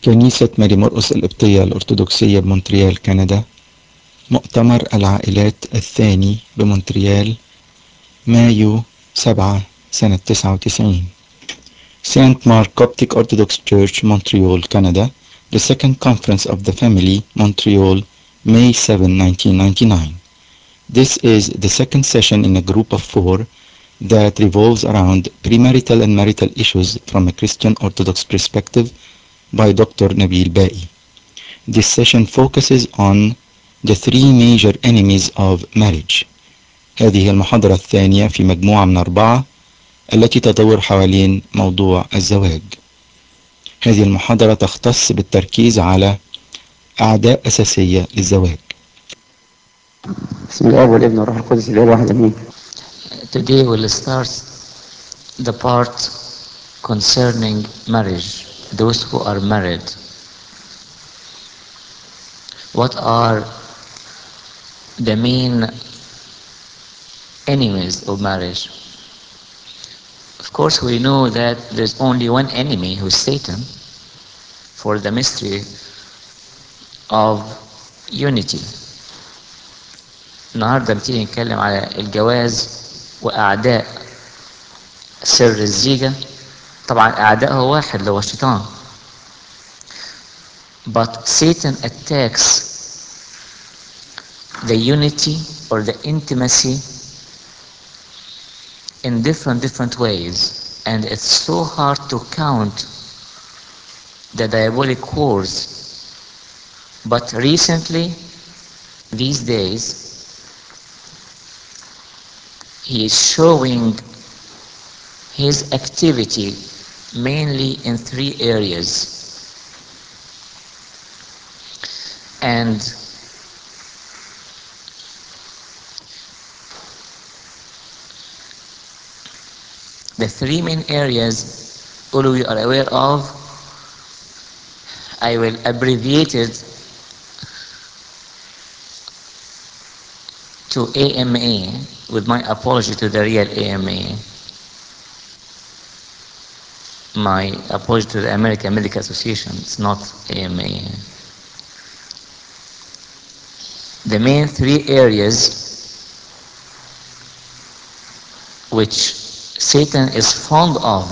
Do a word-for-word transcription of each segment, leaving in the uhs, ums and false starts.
كنيسة ماري مرقس القبطية الأرثوذكسية بمونتريال كندا، مؤتمر العائلات الثاني بمونتريال، مايو سبعة سنة تسعة وتسعين. Saint Mark Coptic Orthodox Church, Montreal, Canada, the Second Conference of the Family, Montreal, May seventh, nineteen ninety-nine. This is the second session in a group of four that revolves around premarital and marital issues from a Christian Orthodox perspective by Doctor Nabil Bai. This session focuses on the three major enemies of marriage. هذه المحاضرة الثانية في مجموعة من أربعة التي تدور حوالين موضوع الزواج. هذه المحاضرة تختص بالتركيز على أعداء أساسية للزواج. بسم الله والابن والروح القدس الإله الواحد آمين. Today we'll start the part concerning marriage, those who are married. What are the main enemies of marriage? Of course, we know that there's only one enemy, who is Satan, for the mystery of unity. النهارده بنبتدي نتكلم على الجواز وأعداء سر الزيجة. طبعا أعداء هو واحد اللي هو الشيطان. But Satan attacks the unity or the intimacy in different different ways, and it's so hard to count the diabolic wars. But recently, these days, he is showing his activity mainly in three areas. And the three main areas all of you are aware of. I will abbreviate it to A M A, with my apology to the real A M A. My apology to the American Medical Association, it's not A M A. The main three areas which Satan is fond of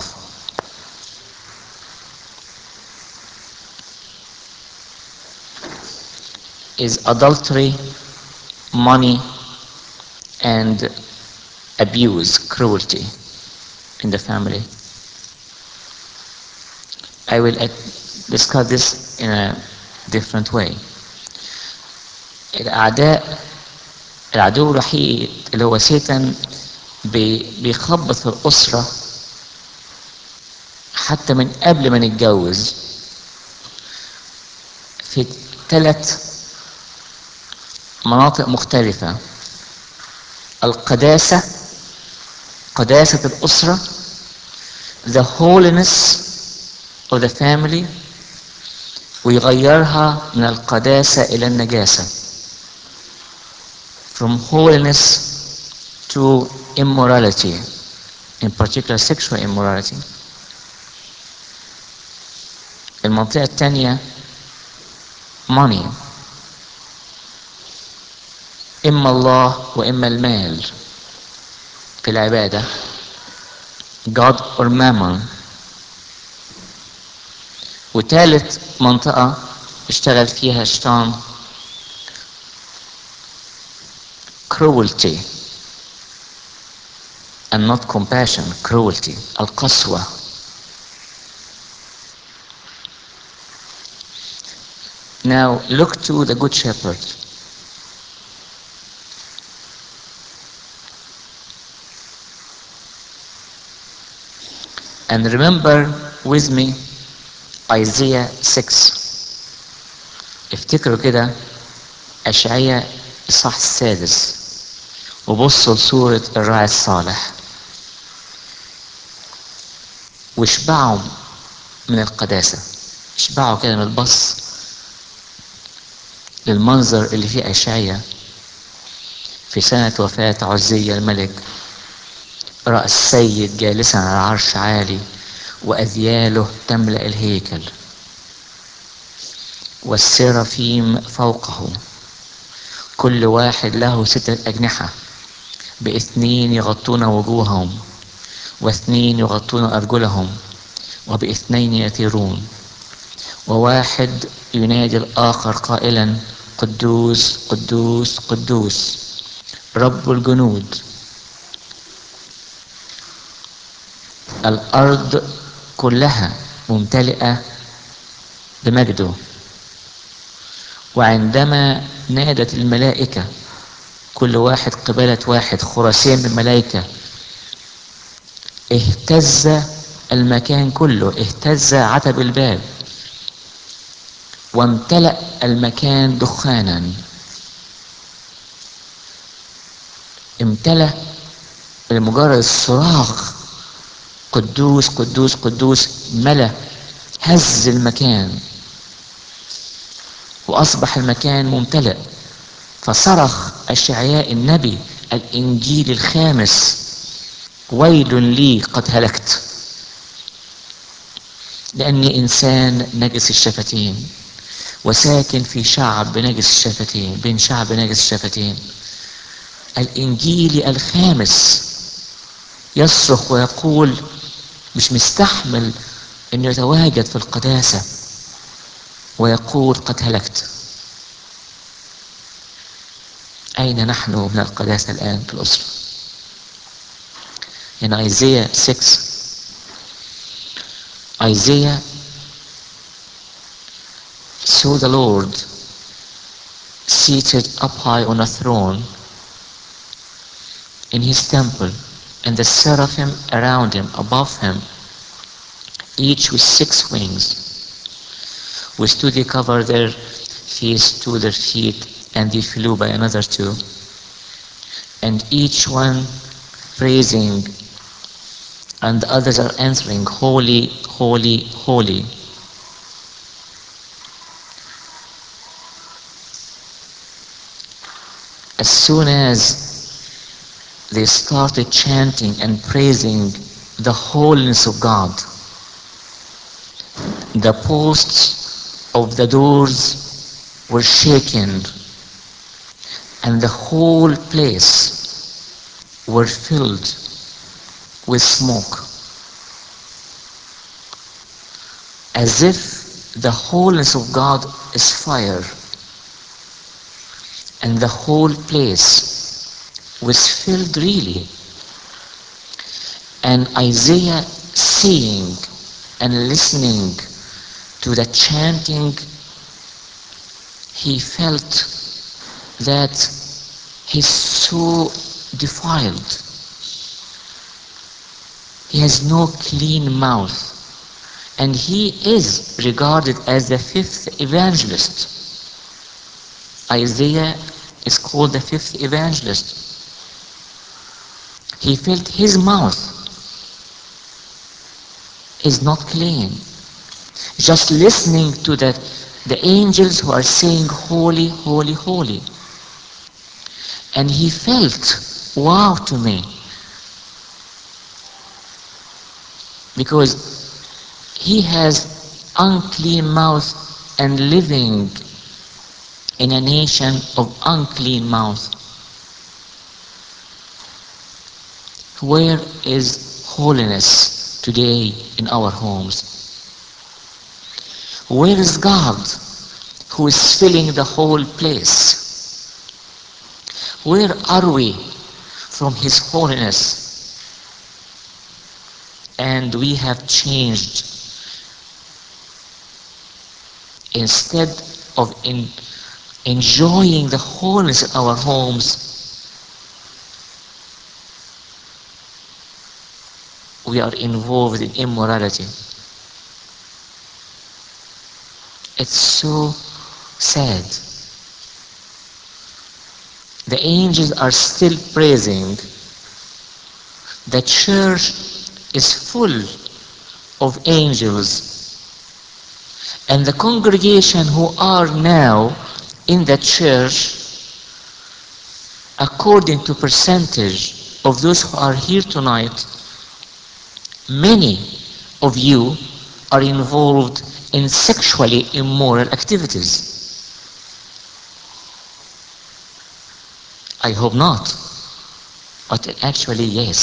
is adultery, money, and abuse, cruelty in the family. I will discuss this in a different way. الأعداء العدو الوحيد اللي هو سيتان بيخبط في الأسرة حتى من قبل ما نتجوز في ثلاث مناطق مختلفة. القداسة، قداسة الأسرة، the holiness of the family، ويغيرها من القداسة إلى النجاسة. From holiness to immorality, in particular sexual immorality. المنطقة الثانية money، إما الله وإما المال في العبادة، God or Mammon. وثالث منطقة اشتغل فيها الشيطان cruelty and not compassion. cruelty، القسوة. Now look to the Good Shepherd. And remember with me Isaiah six. افتكروا كده أشعياء الإصحاح السادس وبصوا لسورة الراعي الصالح واشبعوا من القداسة. اشبعوا كده من البص للمنظر اللي فيه أشعياء في سنة وفاة عزية الملك. رأى السيد جالسا على عرش عالي وأذياله تملأ الهيكل. والسرافيم فوقه كل واحد له ستة أجنحة، باثنين يغطون وجوههم واثنين يغطون أرجلهم وباثنين يطيرون، وواحد ينادي الآخر قائلا قدوس قدوس قدوس رب الجنود، الأرض كلها ممتلئة بمجده. وعندما نادت الملائكة كل واحد قبالة واحد خرسين من ملائكة، اهتز المكان كله، اهتز عتب الباب وامتلأ المكان دخانا، امتلأ بمجرد الصراخ قدوس قدوس قدوس، ملأ هز المكان وأصبح المكان ممتلئ. فصرخ أشعياء النبي الإنجيل الخامس ويل لي قد هلكت لأني إنسان نجس الشفتين وساكن في شعب نجس الشفتين، بين شعب نجس الشفتين. الإنجيل الخامس يصرخ ويقول مش مستحمل أن يتواجد في القداسة ويقول قد هلكت. أين نحن من القداسة الآن في الأسرة؟ In Isaiah six, Isaiah saw the Lord seated up high on a throne in his temple, and the seraphim around him, above him, each with six wings. With two they covered their face to their feet, and they flew by another two, and each one praising, and the others are answering, holy, holy, holy. As soon as they started chanting and praising the holiness of God, the posts of the doors were shaken, and the whole place were filled with smoke, as if the holiness of God is fire, and the whole place was filled really. And Isaiah, seeing and listening to the chanting, he felt that he's so defiled. He has no clean mouth, and he is regarded as the fifth evangelist. Isaiah is called the fifth evangelist. He felt his mouth is not clean. Just listening to that, the angels who are saying holy, holy, holy. And he felt, wow to me. Because he has unclean mouth and living in a nation of unclean mouth. Where is holiness today in our homes? Where is God who is filling the whole place? Where are we from His holiness? And we have changed. Instead of in enjoying the holiness in our homes, we are involved in immorality. It's so sad. The angels are still praising. The church is full of angels. And the congregation who are now in the church, according to percentage of those who are here tonight, many of you are involved in sexually immoral activities. I hope not, but actually yes.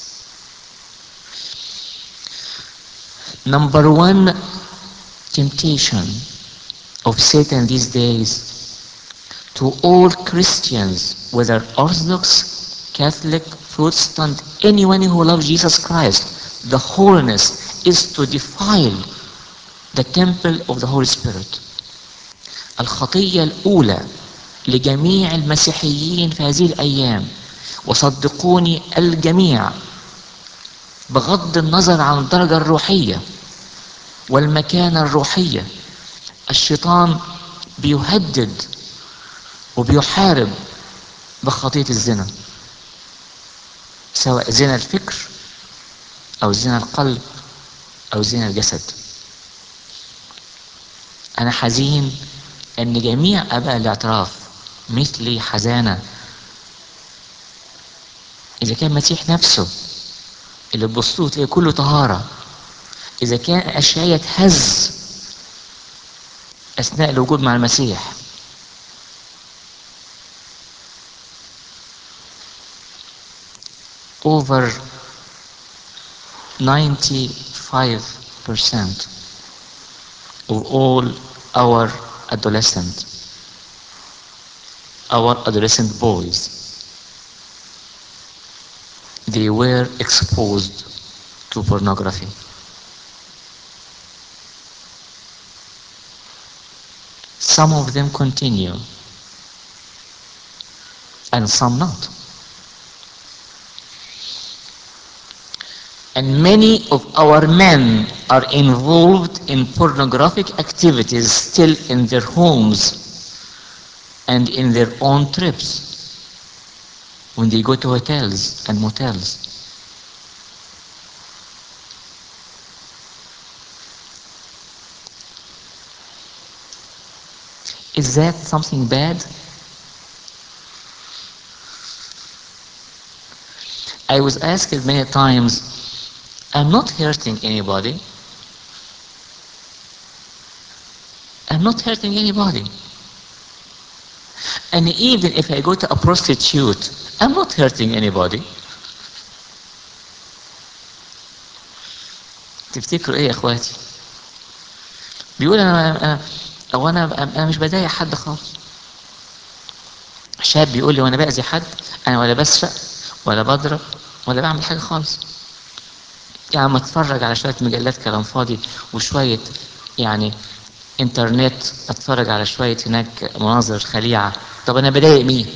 Number one temptation of Satan these days to all Christians, whether Orthodox, Catholic, Protestant, anyone who loves Jesus Christ, the holiness is to defile the temple of the Holy Spirit. الخطية الأولى لجميع المسيحيين في هذه الأيام، وصدقوني الجميع بغض النظر عن الدرجة الروحية والمكانة الروحية، الشيطان بيهدد وبيحارب بخطية الزنا، سواء زنا الفكر أو زنا القلب أو زنا الجسد. أنا حزين أن جميع آباء الاعتراف مثلي حزانة. إذا كان المسيح نفسه اللي تبصوه تلاقي كله طهارة، إذا كان أشعياء اتهز أثناء الوجود مع المسيح، over ninety-five percent of all our adolescent our adolescent boys, they were exposed to pornography. Some of them continue and some not. And many of our men are involved in pornographic activities still in their homes and in their own trips when they go to hotels and motels. Is that something bad? I was asked many times, I'm not hurting anybody. I'm not hurting anybody. And even if I go to a prostitute, I'm not hurting anybody. تفتكروا ايه يا اخواتي؟ بيقول انا انا او انا انا مش بضايق حد خالص. شاب بيقول لي وانا باذي حد، انا ولا بسرق ولا بضرب ولا بعمل حاجه خالص. يعني ما اتفرج على شويه مجلات كلام فاضي وشويه يعني انترنت، اتفرج على شويه هناك مناظر خليعه. طب انا بضايق مين؟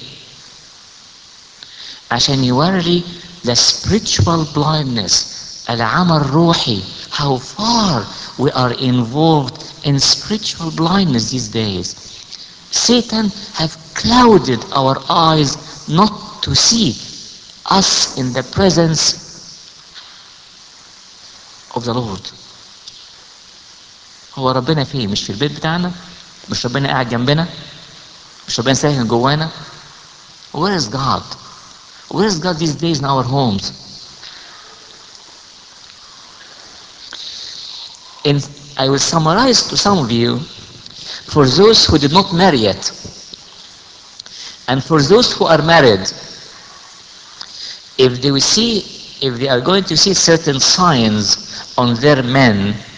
عشان يوري the spiritual blindness، العمى الروحي، how far we are involved in spiritual blindness these days. Satan have clouded our eyes not to see us in the presence of the Lord. هو ربنا فين؟ مش في البيت بتاعنا؟ مش ربنا قاعد جنبنا؟ مش ربنا ساكن جوانا؟ Where is God? Where is God these days in our homes? In, I will summarize to some of you, for those who did not marry yet, and for those who are married, if they will see, if they are going to see certain signs on their men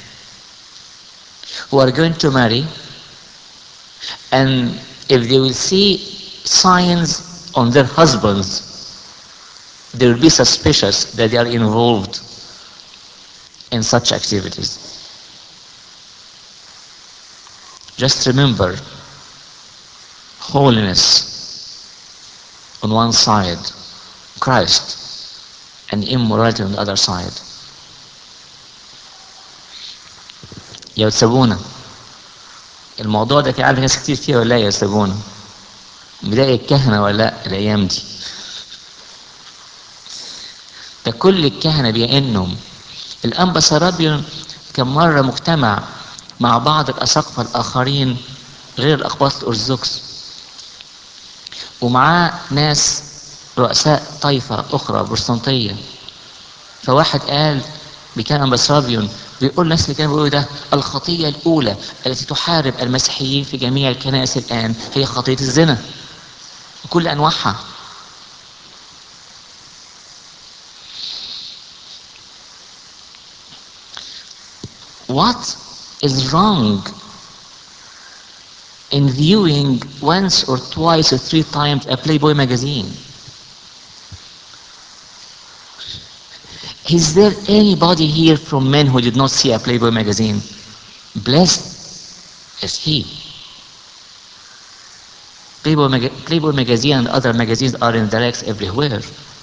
who are going to marry, and if they will see signs on their husbands, they will be suspicious that they are involved in such activities. Just remember, holiness on one side, Christ, and immorality on the other side. يا سابونا الموضوع ده في عارف ناس كتير فيه ولا لا يا سابونا؟ بداية الكهنة ولا لا الأيام دي؟ ده كل الكهنة بيئنهم. الأنبا سرابيون كان مرة مجتمع مع بعض الأساقفة الآخرين غير الأقباط الأرثوذكس، ومعاه ناس رؤساء طائفة أخرى بروتستانتية. فواحد قال بكان أنبا سرابيون بيقول الناس اللي كانوا بيقولوا ده الخطية الأولى التي تحارب المسيحيين في جميع الكنائس الآن هي خطية الزنا وكل أنواعها. What is wrong in viewing once or twice or three times a Playboy magazine? Is there anybody here from men who did not see a Playboy magazine? Blessed is he. Playboy, Mag Playboy magazine and other magazines are in the racks everywhere.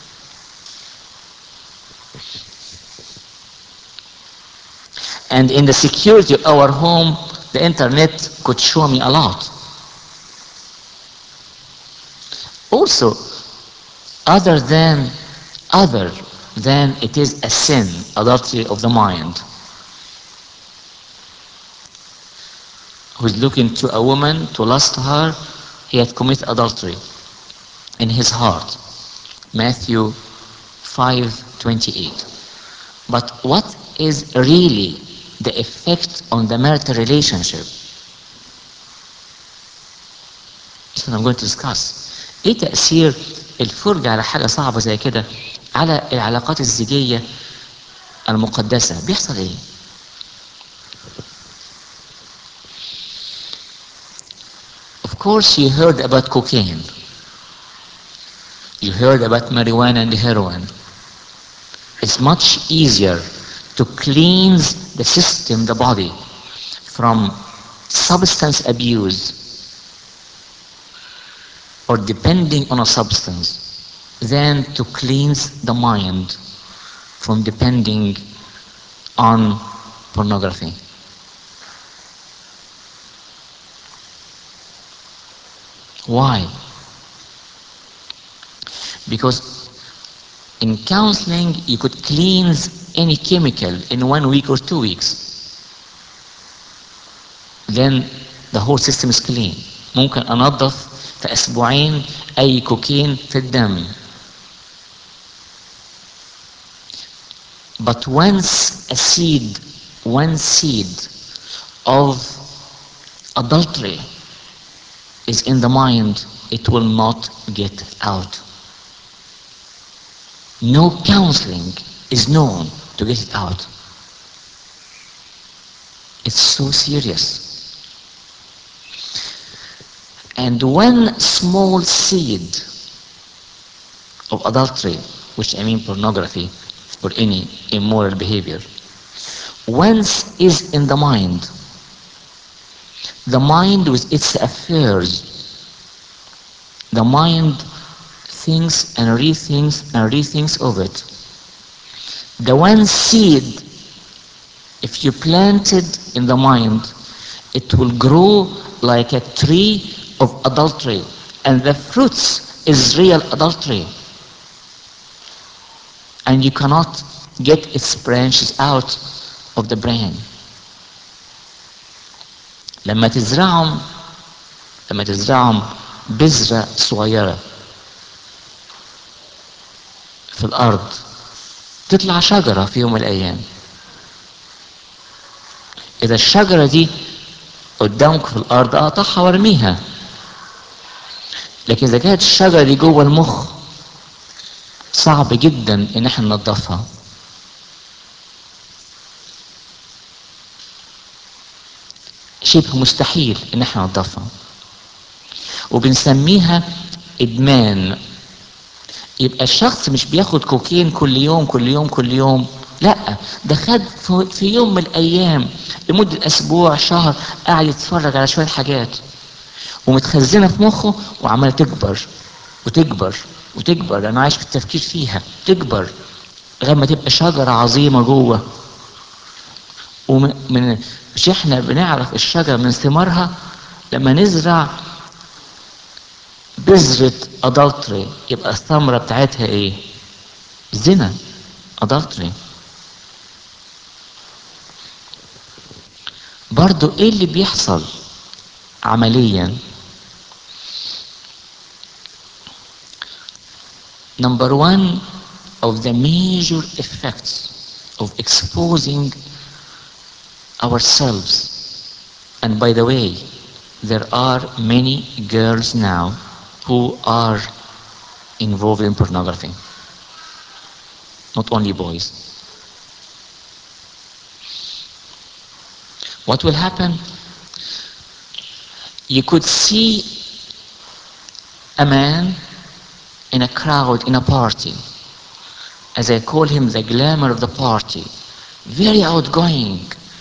And in the security of our home, the internet could show me a lot. Also, other than, other than it is a sin, adultery of the mind, who is looking to a woman to lust her, he had committed adultery in his heart. Matthew five twenty-eight. But what is really the effect on the marital relationship? That's what I'm going to discuss. ايه تأثير الفرجة على حاجة صعبة زي كده على العلاقات الزوجية المقدسة؟ بيحصل ايه؟ Of course you heard about cocaine. You heard about marijuana and heroin. It's much easier to cleanse the system, the body, from substance abuse or depending on a substance than to cleanse the mind from depending on pornography. Why? Because in counseling you could cleanse any chemical in one week or two weeks. Then the whole system is clean. ممكن أنظف في أسبوعين أي كوكين في الدم. But once a seed, one seed of adultery is in the mind, it will not get out. No counseling is known to get it out. It's so serious. And one small seed of adultery, which I mean pornography or any immoral behavior, once is in the mind, the mind with its affairs, the mind thinks and rethinks and rethinks of it. The one seed, if you plant it in the mind, it will grow like a tree of adultery, and the fruits is real adultery, and you cannot get its branches out of the brain. لما تزرعهم لما تزرعهم بذرة صغيرة في الأرض تطلع شجرة في يوم من الأيام. إذا الشجرة دي قدامك في الأرض أقطعها وارميها، لكن إذا كانت الشجرة دي جوه المخ صعب جدا إن احنا ننظفها. شبه مستحيل إن احنا ننظفها، وبنسميها إدمان. يبقى الشخص مش بياخد كوكين كل يوم كل يوم كل يوم، لا، ده خد في يوم من الأيام لمدة أسبوع شهر قاعد يتفرج على شوية حاجات ومتخزنة في مخه وعمالة تكبر وتكبر وتكبر. أنا عايش في التفكير فيها، تكبر لغاية ما تبقى شجرة عظيمة جوه. ومن مش احنا بنعرف الشجرة من ثمارها؟ لما نزرع بذرة adultery يبقى الثمرة بتاعتها ايه؟ زنا، adultery. برضو ايه اللي بيحصل عمليا؟ Number one of the major effects of exposing ourselves. And by the way, there are many girls now who are involved in pornography, not only boys. What will happen? You could see a man in a crowd, in a party, as I call him, the glamour of the party, very outgoing,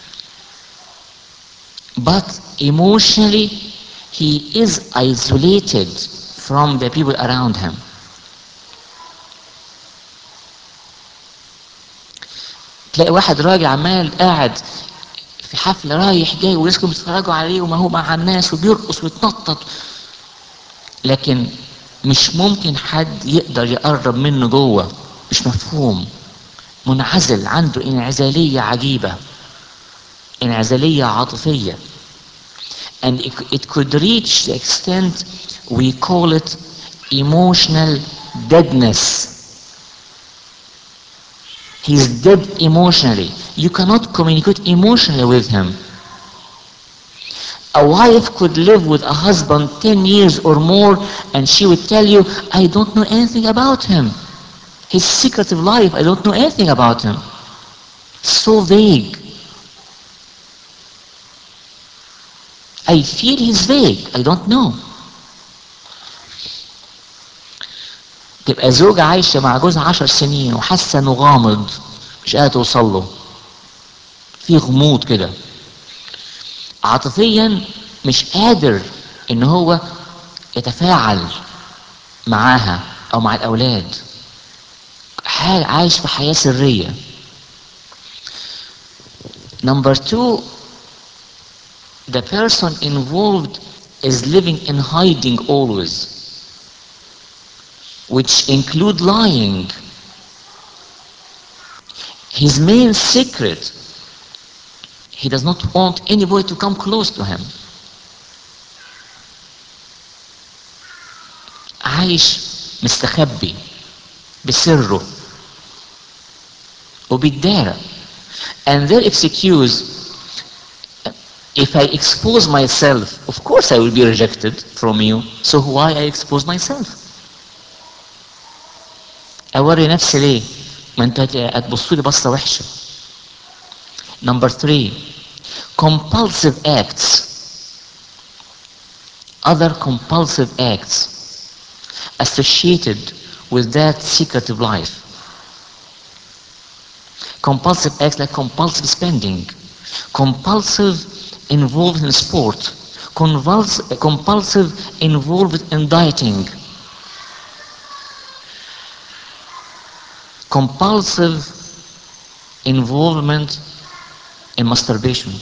but emotionally he is isolated from the people around him. تلاقي واحد راجل عمال قاعد في حفلة رايح جاي والناس كلهم بيتفرجوا عليه وما هو مع الناس وبيرقص ويتنطط، لكن مش ممكن حد يقدر يقرب منه جوه، مش مفهوم، منعزل، عنده انعزالية عجيبة، انعزالية عاطفية. And it, it could reach the extent we call it emotional deadness. He's dead emotionally. You cannot communicate emotionally with him. A wife could live with a husband ten years or more and she would tell you, I don't know anything about him. His secretive life, I don't know anything about him. So vague. I feel he's vague. I don't know. تبقى زوجة عايشة مع جوزها عشر سنين وحاسة انه غامض، مش قادرة توصل له، في غموض كده، عاطفيا مش قادر ان هو يتفاعل معاها او مع الاولاد، عايش في حياة سرية. Number two, the person involved is living in hiding always, which include lying. His main secret, he does not want anybody to come close to him. عايش مستخبي بسره وبيتدارى. And their excuse, if I expose myself, of course I will be rejected from you, so why I expose myself? أوري نفسي ليه؟ ما انت هتبصوا لي بصة وحشة. Number three, compulsive acts. Other compulsive acts associated with that secretive life. Compulsive acts like compulsive spending, compulsive involved in sport, compulsive, compulsive involved in dieting, compulsive involvement in masturbation.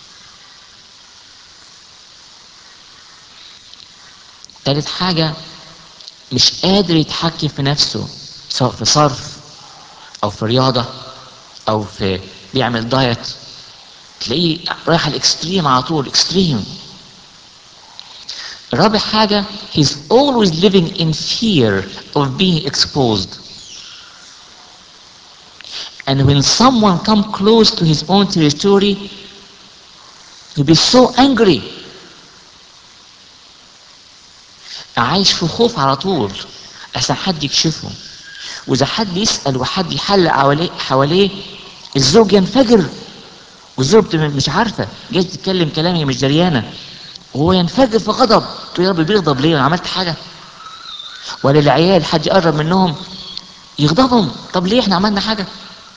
تالت حاجة، مش قادر يتحكم في نفسه، سواء في صرف أو في رياضة أو في بيعمل دايت، تلاقيه رايح الاكستريم على طول، اكستريم. رابع حاجة، he's always living in fear of being exposed. And when someone come close to his own territory, he'll be so angry. عايش في خوف على طول عشان حد يكشفه، وإذا حد يسأل وحد يحلق حواليه حواليه الزوج ينفجر، والزوج مش عارفة جاي تتكلم كلام هي مش دريانة، وهو ينفجر في غضب. تقول يا رب بيغضب ليه؟ أنا عملت حاجة؟ ولا العيال حد يقرب منهم يغضبهم، طب ليه احنا عملنا حاجة؟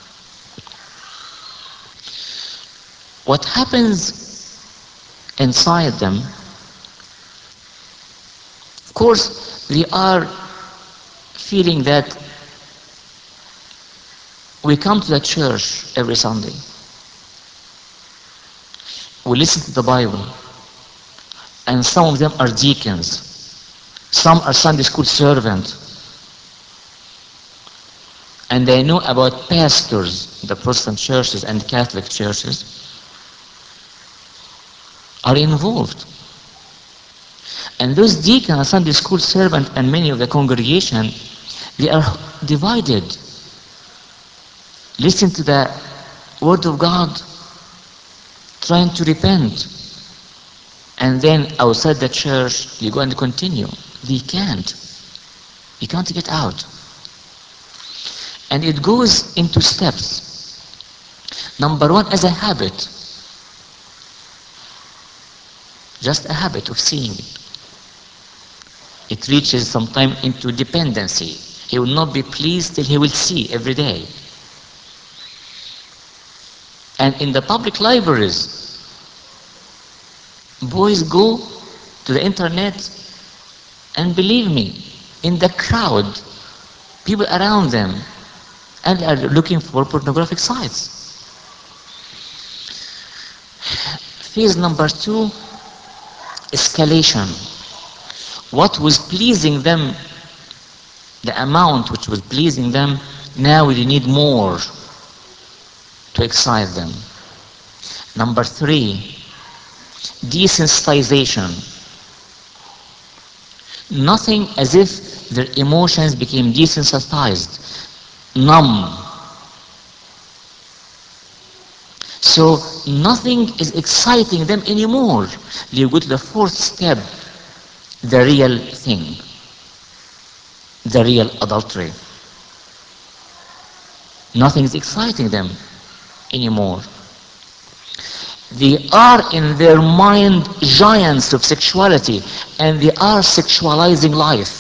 What happens inside them, of course they are feeling that we come to the church every Sunday, we listen to the Bible, and some of them are deacons, some are Sunday school servants, and they know about pastors, the Protestant churches and Catholic churches are involved. And those deacons, Sunday school servants, and many of the congregation, they are divided. Listen to the Word of God trying to repent, and then outside the church you go and continue. They can't. You can't get out. And it goes into steps. Number one, as a habit. Just a habit of seeing it. It reaches sometime into dependency. He will not be pleased till he will see every day. And in the public libraries, boys go to the internet, and believe me, in the crowd, people around them, and are looking for pornographic sites. Phase number two, escalation. What was pleasing them, the amount which was pleasing them, now we need more to excite them. Number three, desensitization. Nothing, as if their emotions became desensitized, numb. So nothing is exciting them anymore. You go to the fourth step, the real thing, the real adultery. Nothing is exciting them anymore. They are in their mind giants of sexuality, and they are sexualizing life.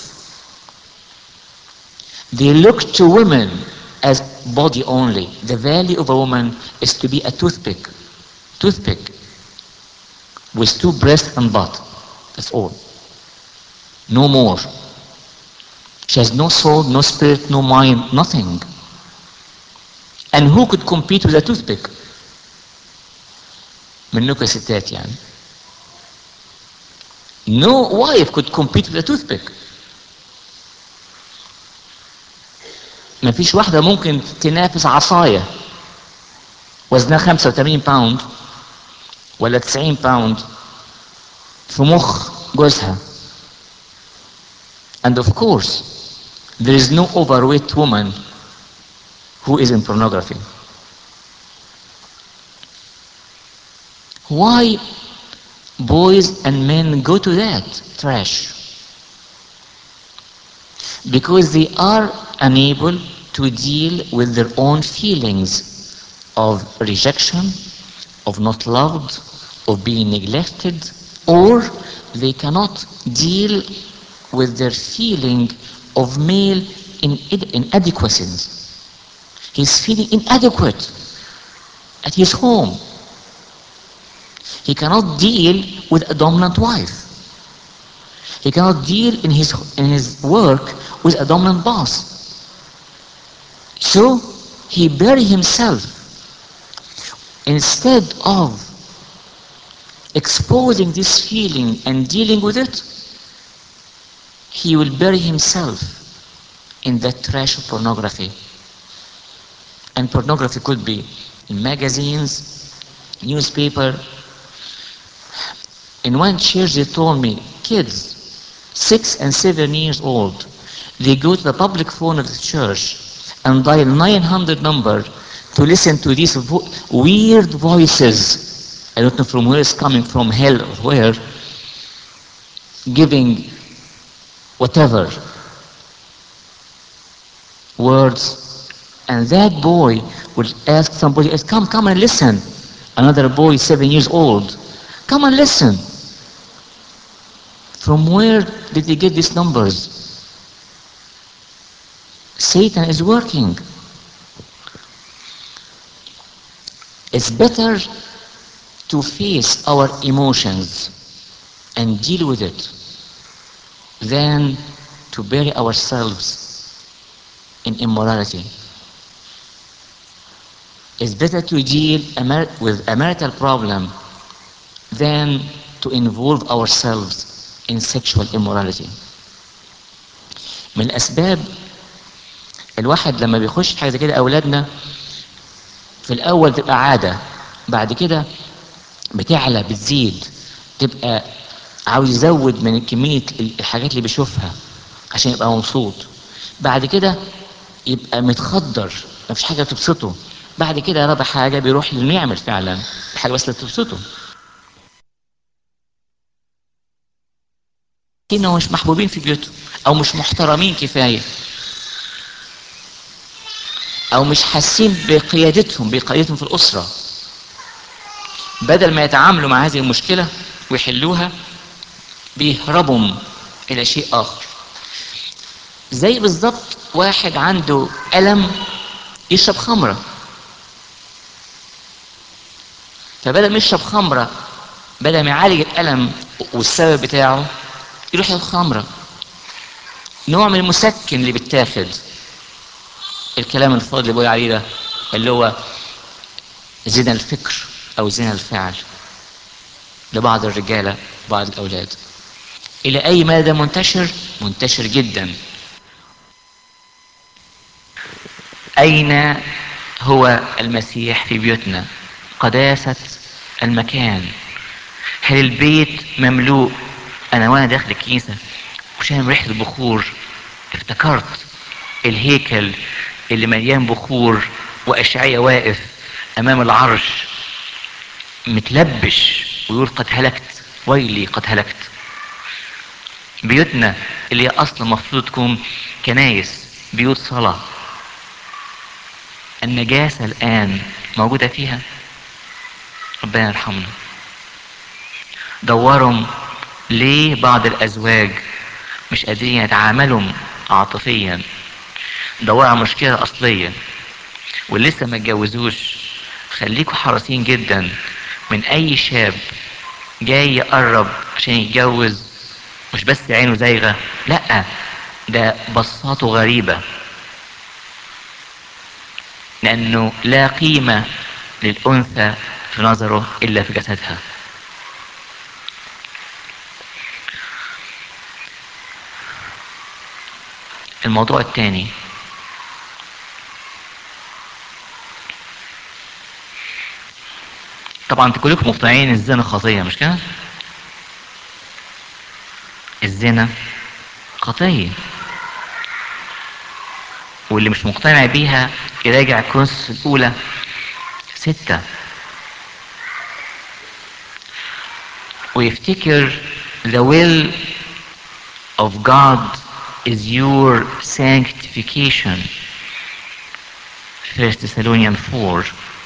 They look to women as body only. The value of a woman is to be a toothpick. Toothpick with two breasts and butt. That's all. No more. She has no soul, no spirit, no mind, nothing. And who could compete with a toothpick? منكم يا ستات يعني. No wife could compete with a toothpick. ما فيش واحدة ممكن تنافس عصاية وزنها خمسة وثمانين باوند ولا تسعين باوند في مخ جوزها. And of course, there is no overweight woman who is in pornography. Why boys and men go to that trash? Because they are unable to deal with their own feelings of rejection, of not loved, of being neglected, or they cannot deal with their feeling of male inadequacies. He's feeling inadequate at his home. He cannot deal with a dominant wife. He cannot deal in his, in his work with a dominant boss. So he buries himself. Instead of exposing this feeling and dealing with it, he will bury himself in that trash of pornography. And pornography could be in magazines, newspaper. In one church they told me, kids, six and seven years old, they go to the public phone of the church and dial nine hundred number to listen to these vo weird voices. I don't know from where it's coming, from hell or where, giving whatever words. And that boy would ask somebody else, come, come and listen. Another boy, seven years old, come and listen. From where did they get these numbers? Satan is working. It's better to face our emotions and deal with it than to bury ourselves in immorality. It's better to deal with a marital problem than to involve ourselves in sexual immorality. من الأسباب الواحد لما بيخش حاجة زي كده، أولادنا في الأول تبقى عادة، بعد كده بتعلى بتزيد، تبقى عاوز يزود من كمية الحاجات اللي بيشوفها عشان يبقى مبسوط، بعد كده يبقى متخدر مفيش حاجة تبسطه، بعد كده رابع حاجة بيروح للمعمل فعلا الحاجة حاجة بس اللي تبسطه. كأنه مش محبوبين في بيوتهم، أو مش محترمين كفاية، أو مش حاسين بقيادتهم بقيادتهم في الأسرة. بدل ما يتعاملوا مع هذه المشكلة ويحلوها، بيهربوا إلى شيء آخر. زي بالظبط واحد عنده ألم يشرب خمرة، فبدل ما يشرب خمرة، بدل ما يعالج الألم والسبب بتاعه، يروح ياخد خمرة، نوع من المسكن اللي بيتاخد. الكلام الفاضي اللي بقول عليه ده اللي هو زنا الفكر أو زنا الفعل لبعض الرجالة وبعض الأولاد. إلى أي مدى منتشر؟ منتشر جدا. أين هو المسيح في بيوتنا؟ قداسة المكان. هل البيت مملوء؟ أنا وأنا داخل الكنيسة وشامم ريحة البخور، افتكرت الهيكل اللي مليان بخور وأشعية واقف أمام العرش متلبش ويقول قد هلكت، ويلي قد هلكت. بيوتنا اللي هي أصلا مفروض تكون كنايس، بيوت صلاة، النجاسة الآن موجودة فيها. ربنا يرحمنا. دوروا ليه بعض الأزواج مش قادرين يتعاملوا عاطفيا. دوروا على مشكلة أصلية. واللي لسه ما اتجوزوش، خليكوا حريصين جدا من أي شاب جاي يقرب عشان يتجوز. مش بس عينه زايغة، لأ، ده بصاته غريبة، لأنه لا قيمة للأنثى في نظره إلا في جسدها. الموضوع الثاني، طبعا انتوا كلكم مقتنعين الزنا خطية، مش كده؟ الزنا خطية، واللي مش مقتنع بيها يراجع كورنثوس الأولى ستة ويفتكر the will of God is your sanctification. First Thessalonians four.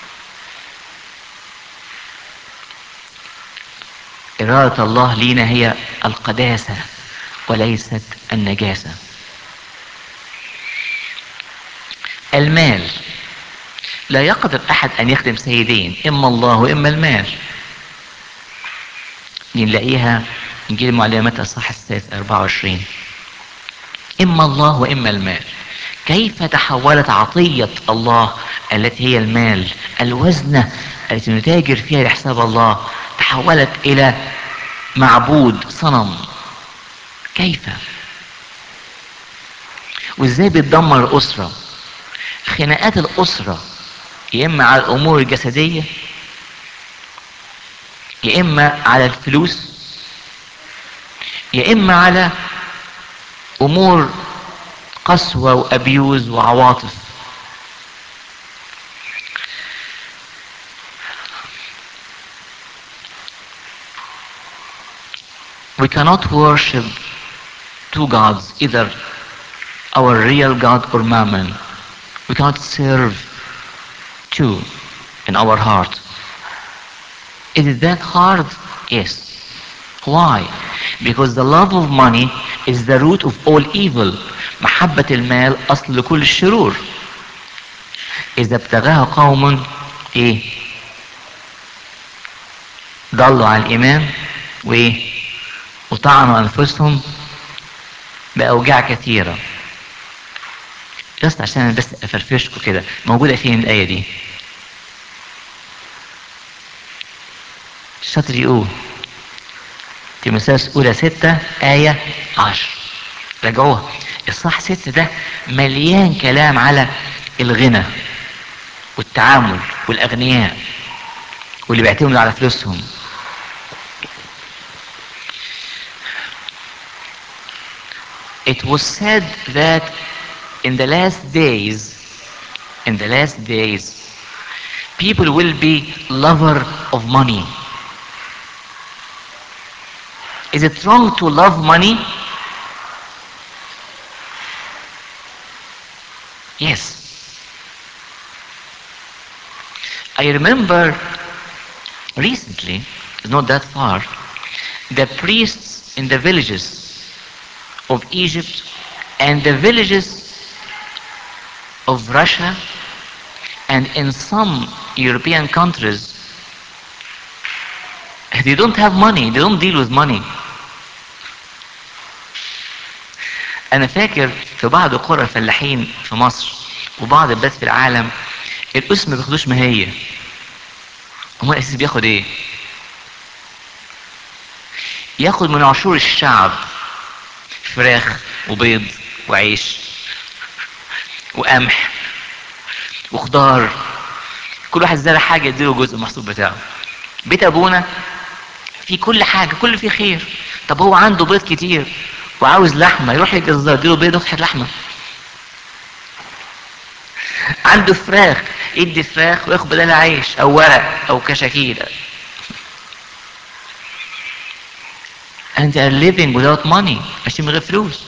إرادة الله لينا هي القداسة وليست النجاسة. المال، لا يقدر أحد أن يخدم سيدين، إما الله وإما المال. نلاقيها إنجيل المعلمات الصح الثالث أربعة وعشرين، إما الله وإما المال. كيف تحولت عطية الله التي هي المال، الوزنة التي نتاجر فيها لحساب الله، تحولت إلى معبود صنم؟ كيف؟ وإزاي بتدمر الأسرة؟ خناقات الأسرة يا إما على الأمور الجسدية، يا إما على الفلوس، يا إما على أمور قسوة وأبيوز وعواطف. We cannot worship two gods, either our real God or Mammon. We cannot serve two in our heart. Is it that hard? Yes. Why? Because the love of money is the root of all evil. محبة المال أصل لكل الشرور. إذا ابتغاها قوم إيه؟ ضلوا عن الإيمان وإيه؟ وطعنوا أنفسهم بأوجاع كثيرة. بس عشان بس أفرفشكوا كده، موجودة فين الآية دي؟ الشاطر يقول تيموثاوس أولى ستة آية عشر. راجعوها. الصح ستة ده مليان كلام على الغنى والتعامل والأغنياء واللي بيعتمدوا على فلوسهم. It was said that in the last days, in the last days, people will be lover of money. Is it wrong to love money? Yes. I remember recently, not that far, the priests in the villages of Egypt and the villages of Russia and in some European countries, they don't have money, they don't deal with money. أنا فاكر في بعض قرى الفلاحين في مصر وبعض البلاد في العالم القسم ما بياخدوش ماهية. هو الأساس بياخد إيه؟ ياخد من عشور الشعب فراخ وبيض وعيش وقمح وخضار. كل واحد زرع حاجة يديله جزء المحصول بتاعه. بيت أبونا في كل حاجة، كل فيه خير. طب هو عنده بيض كتير وعاوز لحمة، يروح للجزار يديله بيض وفتحة لحمة. عنده فراخ يدي فراخ وياخد بدالها عيش أو ورق أو كشاكيل. And they are living without money. ماشيين من غير فلوس.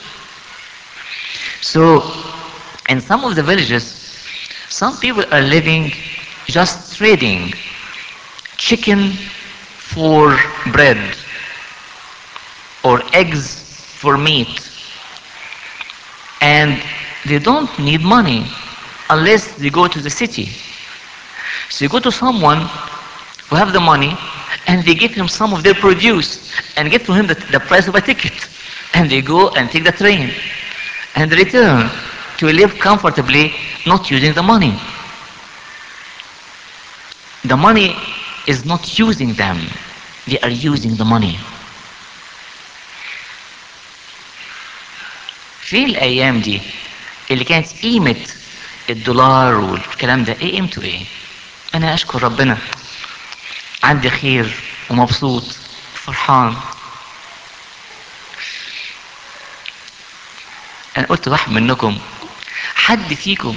So in some of the villages, some people are living just trading chicken for bread or eggs for meat, and they don't need money unless they go to the city. So you go to someone who have the money and they give him some of their produce and give to him the, the price of a ticket, and they go and take the train and return to live comfortably, not using the money. The money is not using them, they are using the money. في الأيام دي اللي كانت قيمة الدولار والكلام ده ايه قيمته ايه؟ أنا أشكر ربنا عندي خير ومبسوط وفرحان. أنا قلت واحد منكم، حد فيكم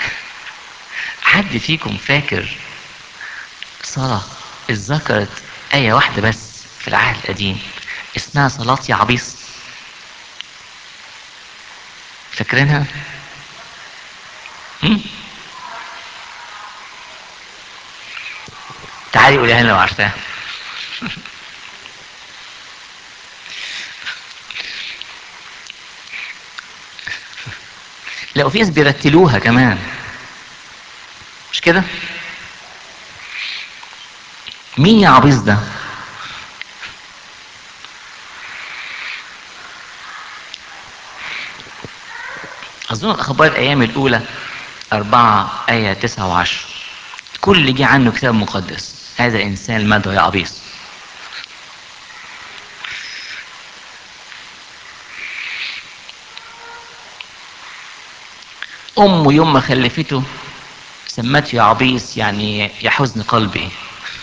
حد فيكم فاكر صلاة اتذكرت آية واحدة بس في العهد القديم اسمها صلاة يا عبيص؟ فاكرينها؟ هم؟ تعالي قوليها لنا لو عارفاها. لا وفي ناس بيرتلوها كمان، مش كده؟ مين يا عبيص ده؟ أظن أخبار الأيام الأولى أربعة آية تسعة وعشرة. كل اللي جه عنه كتاب مقدس هذا الإنسان مدعو يا عبيص. أمه يوم ما خلفته سمته يا عبيص، يعني يا حزن قلبي.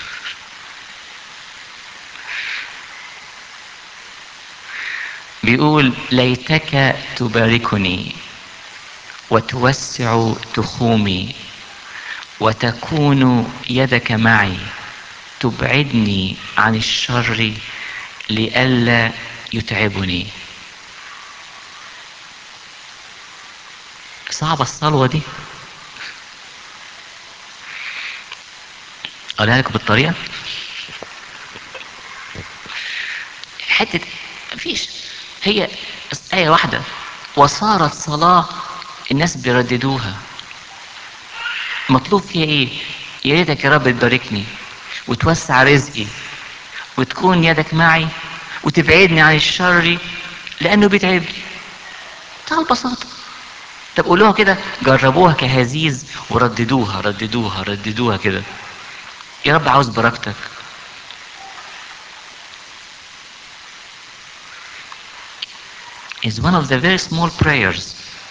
بيقول ليتك تباركني وتوسع تخومي وتكون يدك معي تبعدني عن الشر لئلا يتعبني. صعبة الصلوة دي؟ أقولها لكم بالطريقة حتة مفيش، هي آية واحدة وصارت صلاة الناس بيرددوها. مطلوب فيها ايه؟ يا ريتك يا رب تباركني وتوسع رزقي وتكون يدك معي وتبعدني عن الشر لانه بيتعبني. بتاع البساطة. طب قولوها كده، جربوها كهزيز ورددوها رددوها رددوها كده. يا رب عاوز بركتك. is one of the very small prayers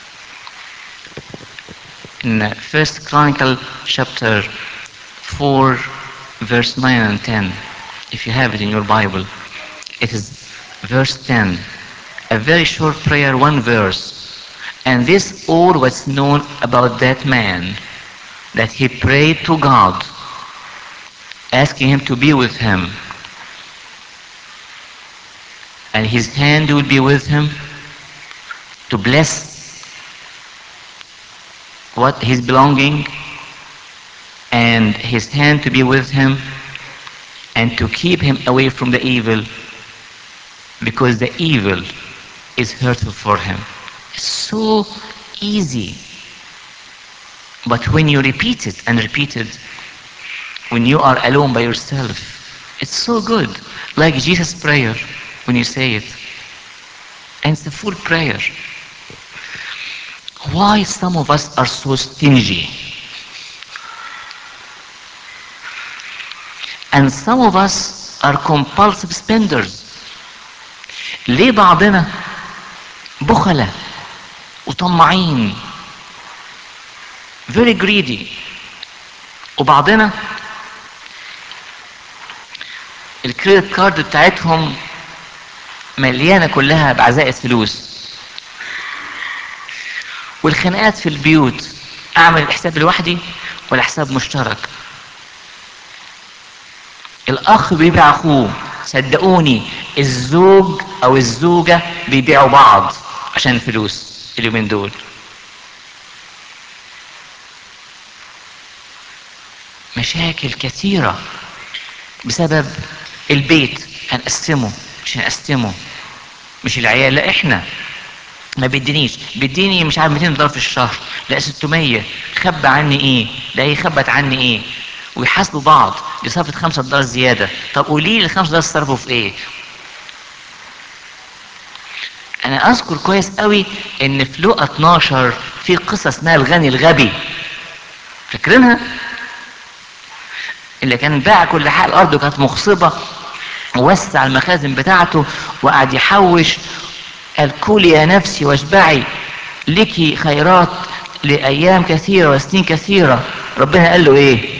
in First Chronicle chapter four verse nine and ten. If you have it in your Bible, it is verse ten, a very short prayer, one verse, and this all was known about that man, that he prayed to God asking him to be with him, and his hand will be with him to bless what he's belonging, and his hand to be with him and to keep him away from the evil, because the evil is hurtful for him. It's so easy, but when you repeat it and repeat it, when you are alone by yourself, it's so good. Like Jesus' prayer, when you say it, and it's a full prayer. Why some of us are so stingy? And some of us are compulsive spenders. ليه بعضنا بخلة وطماعين very greedy، وبعضنا الكريدت كارد بتاعتهم مليانة كلها بعزائة فلوس، والخناقات في البيوت اعمل الحساب لوحدي ولا حساب مشترك. الاخ بيبيع اخوه، صدقوني الزوج او الزوجة بيبيعوا بعض عشان الفلوس اليومين دول. مشاكل كثيرة بسبب البيت. هنقسمه مش هنقسمه، مش العيال، لا احنا ما بيدينيش، بيديني مش عارف مئتين دولار في الشهر، لا ستمية، خبى عني ايه، لا هي خبت عني ايه، ويحاسبوا بعض. دي صرفت خمسة دولار زيادة، طب قولي لي الخمسة دولار صرفوا في ايه؟ انا اذكر كويس قوي ان في لقا اتناشر في قصة اسمها الغني الغبي، فاكرينها؟ اللي كان باع كل حاجة، الارض كانت مخصبة، ووسع المخازن بتاعته وقعد يحوش. قال كلي يا نفسي واشبعي لك خيرات لايام كثيرة وسنين كثيرة. ربنا قال له ايه؟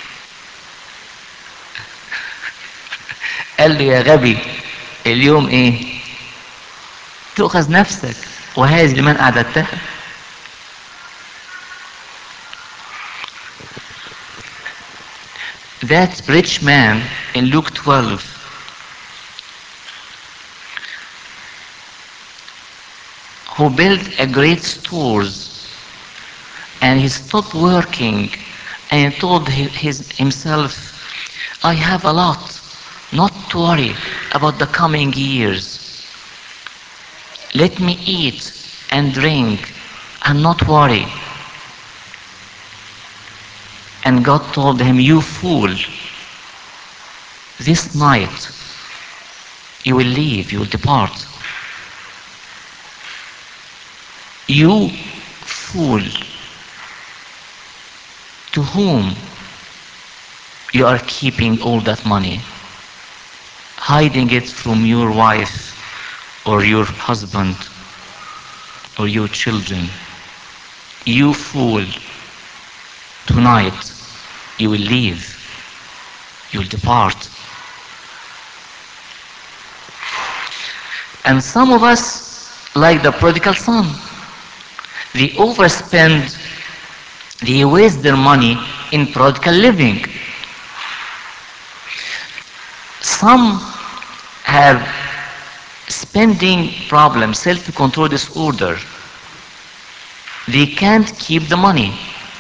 قال له يا غبي اليوم ايه؟ تؤخذ نفسك وهذه لمن اعددتها. That rich man in Luke twelve who built a great stores, and he stopped working and told his, himself, I have a lot, not to worry about the coming years. Let me eat and drink and not worry. And God told him, you fool, this night you will leave, you will depart. You fool, to whom you are keeping all that money, hiding it from your wife or your husband or your children. You fool, tonight you will leave, you will depart. And some of us, like the prodigal son, they overspend, they waste their money in prodigal living. Some have spending problems, self-control disorder. They can't keep the money.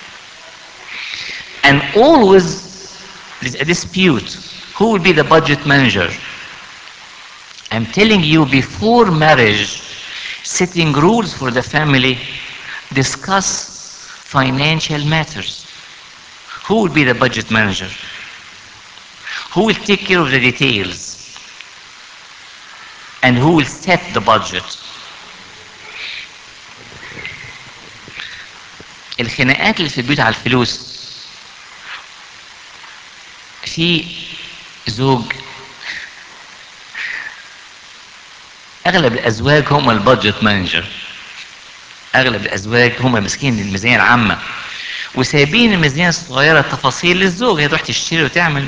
And always there's a dispute. Who will be the budget manager? I'm telling you, before marriage, setting rules for the family, discuss financial matters. Who will be the budget manager? Who will take care of the details? And who will set the budget? الخناقات اللي في البيوت على الفلوس، في زوج، اغلب الازواج هم البادجت مانجر، اغلب الازواج هم ماسكين الميزانيه العامه وسايبين الميزانيه الصغيره التفاصيل للزوج، هي تروح تشتري وتعمل.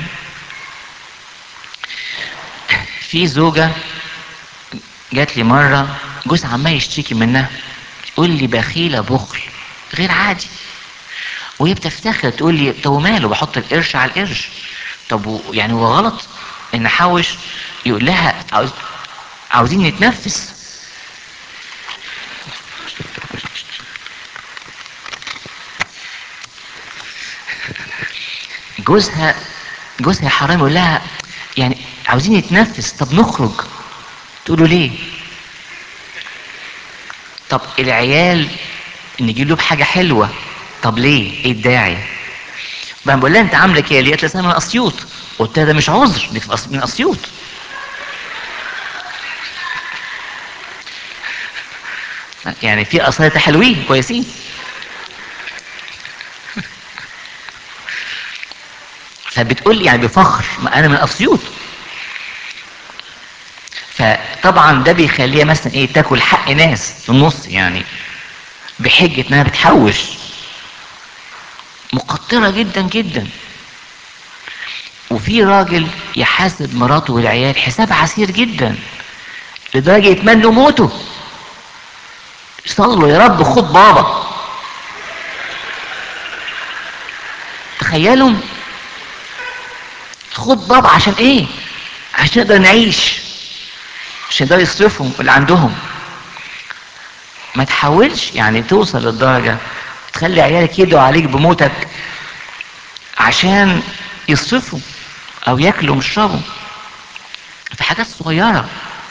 في زوجه جات لي مره جوز عمال يشتكي منها، تقول لي بخيله بخل غير عادي، وهي بتفتخر تقول لي طب ماله، بحط القرش على القرش، طب و- يعني هو غلط ان احوش؟ يقول لها عاوز عاوزين نتنفس. جوزها جوزها يا حرام يقول لها يعني عاوزين نتنفس، طب نخرج. تقول له ليه؟ طب العيال نجيب له بحاجه حلوه، طب ليه؟ ايه الداعي؟ بقى بقول لها انت عامله كده ليه؟ قالت لي أصل انا من اسيوط. قلت لها ده مش عذر، دي في أس- من اسيوط. يعني في اصالة حلوين كويسين. فبتقول لي يعني بفخر ما انا من اسيوط. فطبعا ده بيخليها مثلا ايه تاكل حق ناس في النص، يعني بحجه انها بتحوش. مقطره جدا جدا. وفي راجل يحاسب مراته والعيال حساب عسير جدا لدرجه يتمنوا موته. صلوا يا رب خد بابا. تخيلوا، خد بابا عشان ايه؟ عشان نقدر نعيش، عشان يقدروا يصرفوا اللي عندهم. ما تحاولش يعني توصل للدرجه تخلي عيالك يدعوا عليك بموتك عشان يصرفوا او ياكلوا ويشربوا في حاجات صغيره.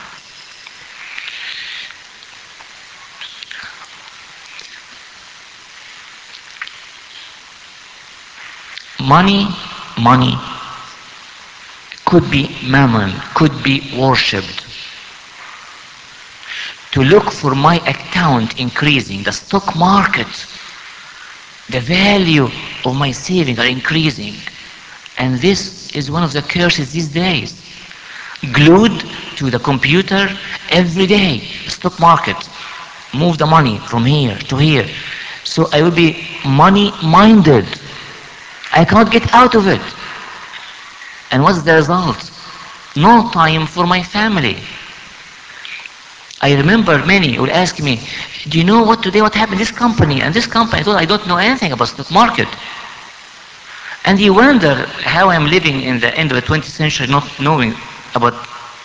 money money could be mammon, could be worshipped. To look for my account increasing, the stock market, the value of my savings are increasing. And this is one of the curses these days. Glued to the computer every day, stock market. Move the money from here to here. So I will be money minded. I cannot get out of it. And what's the result? No time for my family. I remember many would ask me, do you know what today, what happened in this company and this company? I told I don't know anything about stock market. And you wonder how I'm living in the end of the twentieth century not knowing about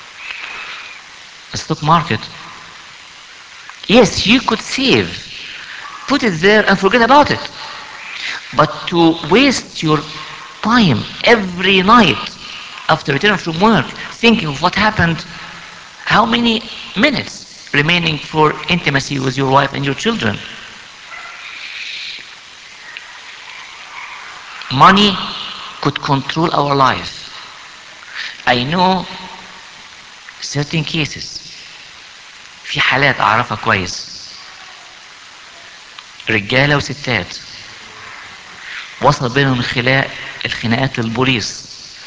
the stock market. Yes, you could save. Put it there and forget about it. But to waste your time every night after return from work thinking of what happened, how many minutes remaining for intimacy with your wife and your children? Money could control our life. I know certain cases. في حالات اعرفها كويس، رجاله وستات وصل بينهم الخلاق الخناقات للبوليس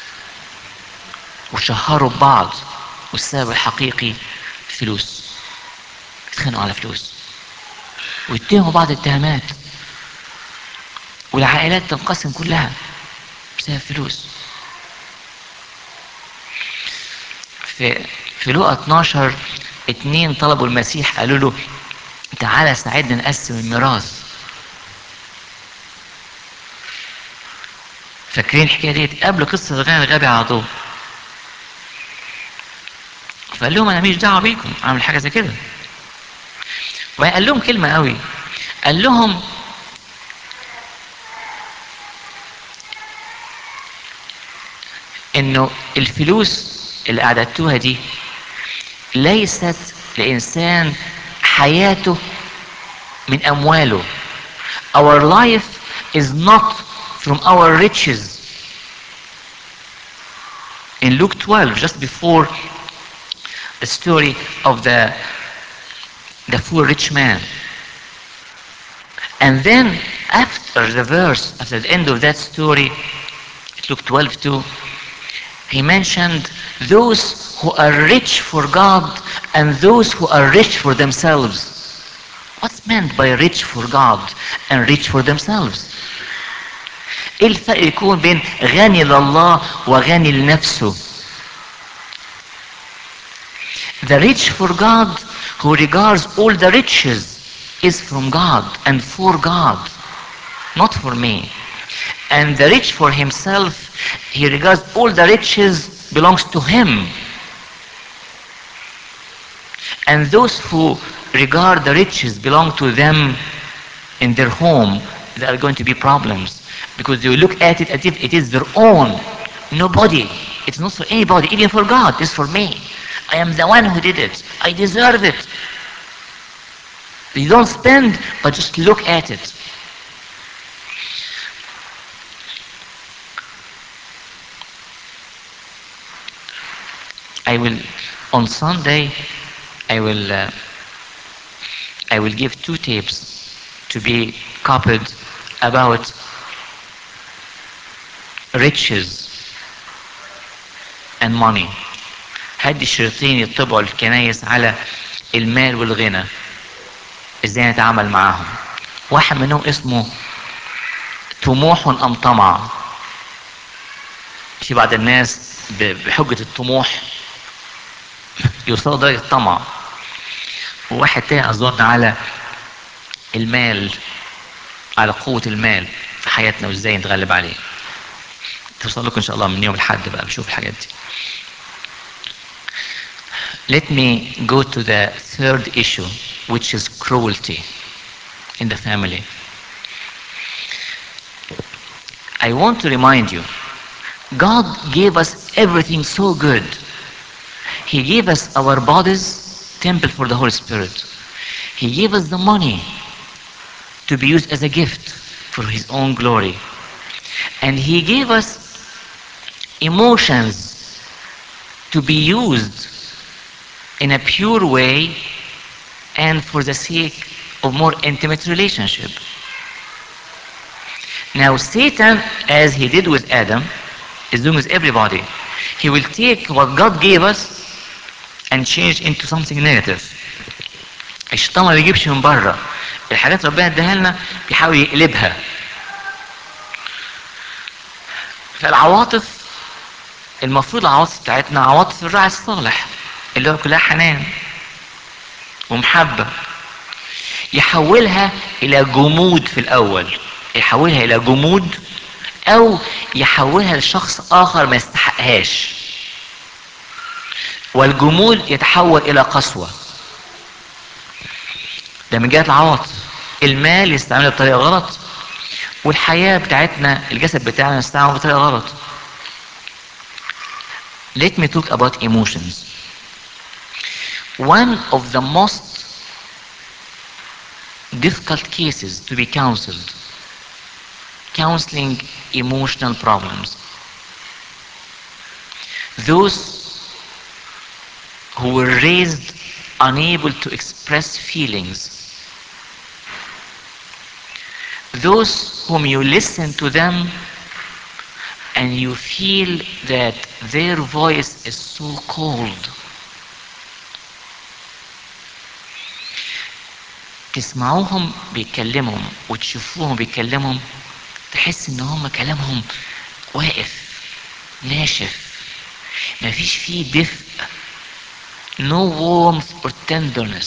وشهروا ببعض، والسبب الحقيقي فلوس. اتخانقوا على فلوس ويتهموا بعض اتهامات، والعائلات تنقسم كلها بسبب فلوس. في في لوقا اتناشر اتنين طلبوا المسيح قالوا له تعالى ساعدنا نقسم الميراث. فاكرين الحكايه ديت قبل قصه الغني الغبي على طول. فقال لهم انا ماليش دعوه بيكم اعمل حاجه زي كده. وقال لهم كلمه قوي، قال لهم انه الفلوس اللي اعددتوها دي ليست لانسان حياته من امواله. Our life is not from our riches. In Luke twelve, just before the story of the the poor rich man, and then after the verse, after the end of that story, Luke twelve two, he mentioned those who are rich for God and those who are rich for themselves. What's meant by rich for God and rich for themselves? ايه الفرق يكون بين غني لله وغني لنفسه؟ The rich for God who regards all the riches is from God and for God, not for me. And the rich for himself, he regards all the riches belongs to him. And those who regard the riches belong to them in their home, there are going to be problems, because they look at it as if it is their own. Nobody. It's not for anybody, even for God. It's for me. I am the one who did it. I deserve it. You don't spend, but just look at it. I will, on Sunday, I will, uh, I will give two tapes to be copied about riches and money. هدي الشياطين يطبعوا الكنايس على المال والغنى، ازاي نتعامل معاهم. واحد منهم اسمه طموح ام طمع. في بعض الناس بحجة الطموح يوصلوا درجة الطمع. وواحد تاني اظن على المال، على قوة المال في حياتنا وازاي نتغلب عليه. توصل لكم ان شاء الله من يوم الحد بقى بشوف الحاجات دي. Let me go to the third issue, which is cruelty in the family. I want to remind you, God gave us everything so good. He gave us our bodies, temple for the Holy Spirit. He gave us the money to be used as a gift for His own glory. And He gave us emotions to be used in a pure way and for the sake of more intimate relationship. Now Satan, as he did with Adam, is doing with everybody. He will take what God gave us and change into something negative. الشيطان ما بيجيبش من بره، الحاجات ربنا اداها لنا بيحاول يقلبها. فالعواطف، المفروض العواطف بتاعتنا عواطف الراعي الصالح اللي هو كلها حنان ومحبة، يحولها إلى جمود في الأول، يحولها إلى جمود أو يحولها لشخص آخر ما يستحقهاش. والجمود يتحول إلى قسوة. ده من جهة العواطف. المال يستعمله بطريقة غلط، والحياة بتاعتنا الجسد بتاعنا يستعمله بطريقة غلط. Let me talk about emotions. One of the most difficult cases to be counseled, counseling emotional problems. Those who were raised unable to express feelings. Those whom you listen to them and you feel that their voice is so cold. تسمعوهم بيتكلمهم وتشوفوهم بيتكلمهم تحس ان هم كلامهم واقف ناشف، مفيش فيه دفء. No warmth or tenderness.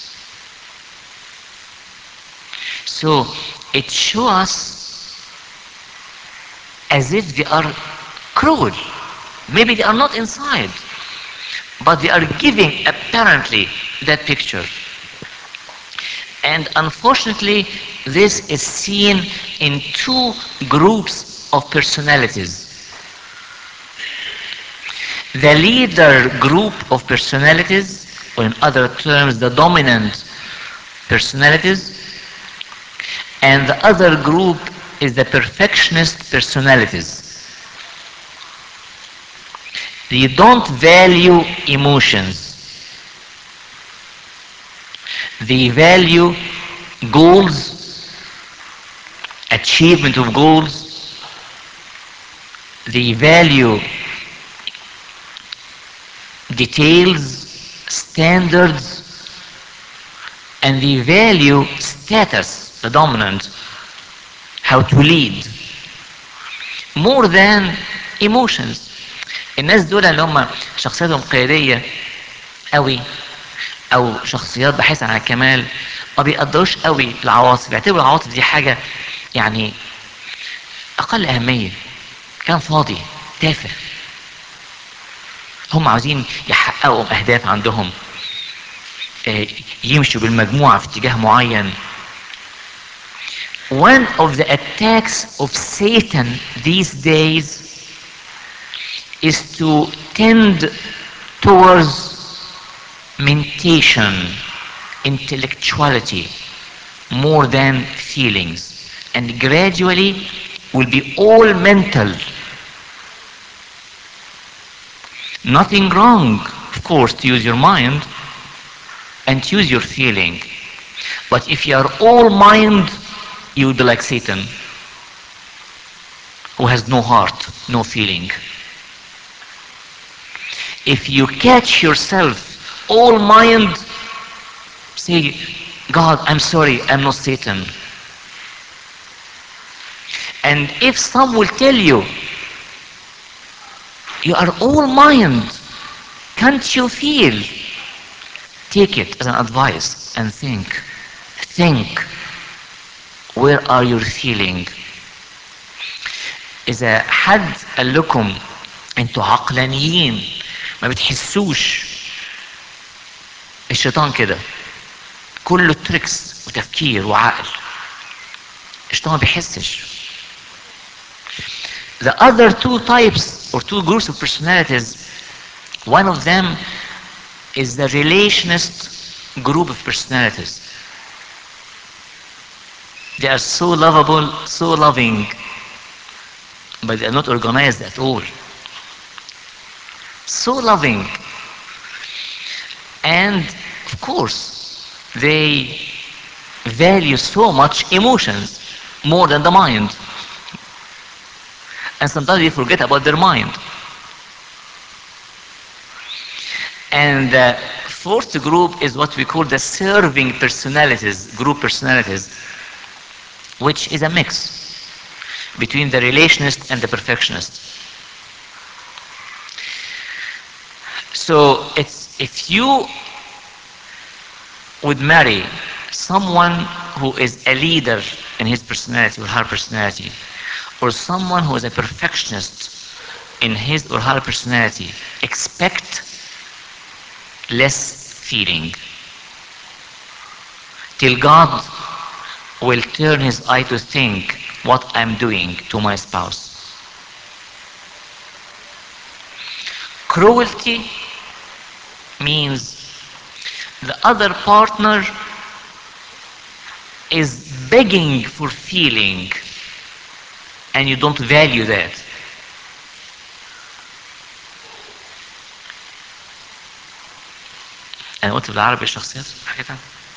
So it shows us as if they are cruel. Maybe they are not inside, but they are giving apparently that picture. And unfortunately, this is seen in two groups of personalities. The leader group of personalities, or in other terms, the dominant personalities, and the other group is the perfectionist personalities. They don't value emotions. They value goals, achievement of goals. They value details, standards, and they value status, the dominant, how to lead, more than emotions. الناس دول اللي هم شخصياتهم قيادية قوي او شخصيات باحثة عن الكمال ما بيقدروش قوي العواطف، بيعتبروا العواطف دي حاجة يعني اقل اهمية، كلام فاضي تافه. هم عاوزين يحققوا اهداف عندهم، يمشوا بالمجموعة في اتجاه معين. One of the attacks of Satan these days is to tend towards mentation, intellectuality, more than feelings, and gradually will be all mental. Nothing wrong, of course, to use your mind and to use your feeling, but if you are all mind, you will be like Satan, who has no heart, no feeling. If you catch yourself all mind, say, God, I'm sorry, I'm not Satan. And if some will tell you, you are all mind, can't you feel? Take it as an advice and think. Think. Where are you feeling? إذا حد قال لكم انتوا عقلانيين ما بتحسوش، الشيطان كده كله تريكس وتفكير وعقل. الشيطان ما بيحسش. The other two types or two groups of personalities, one of them is the relationist group of personalities. They are so lovable, so loving, but they are not organized at all. So loving. And of course, they value so much emotions more than the mind. And sometimes they forget about their mind. And the fourth group is what we call the serving personalities, group personalities, which is a mix between the relationist and the perfectionist. So it's, if you would marry someone who is a leader in his personality or her personality, or someone who is a perfectionist in his or her personality, expect less feeling, till God will turn his eye to think what I'm doing to my spouse. Cruelty means the other partner is begging for feeling and you don't value that. أنا قلت بالعربي الشخصيات حكيتها.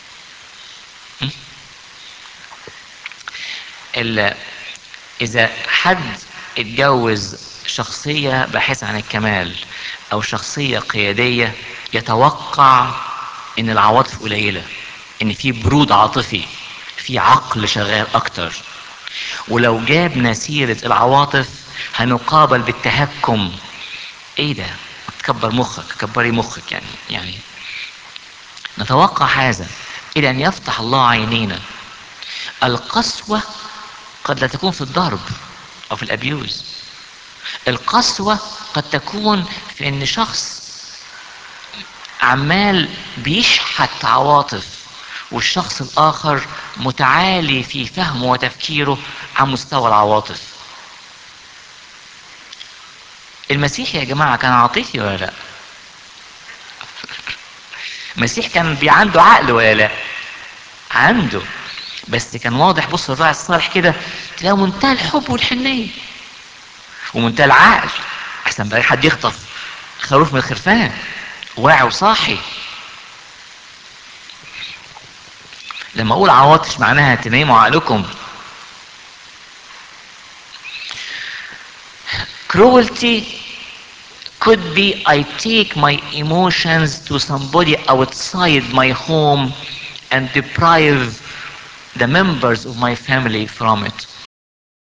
إذا حد اتجوز شخصية باحثة عن الكمال أو شخصية قيادية، يتوقع إن العواطف قليلة، إن في برود عاطفي، في عقل شغال أكتر. ولو جابنا سيرة العواطف هنقابل بالتهكم. إيه ده؟ تكبر مخك، كبري مخك يعني يعني نتوقع هذا إلى أن يفتح الله عينينا. القسوة قد لا تكون في الضرب أو في الأبيوز. القسوة قد تكون في أن شخص عمال بيشحت عواطف والشخص الآخر متعالي في فهمه وتفكيره عن مستوى العواطف. المسيح يا جماعة كان عاطفي ولا لا؟ المسيح كان عنده عقل ولا لا؟ عنده، بس كان واضح. بص الراعي الصالح كده تلاقيه منتهى الحب والحنية ومنتهى العقل. احسن بقى حد يخطف خروف من الخرفان، واعي وصاحي. لما اقول عواطف معناها تنيموا عقلكم. Cruelty could be I take my emotions to somebody outside my home and deprive the members of my family from it.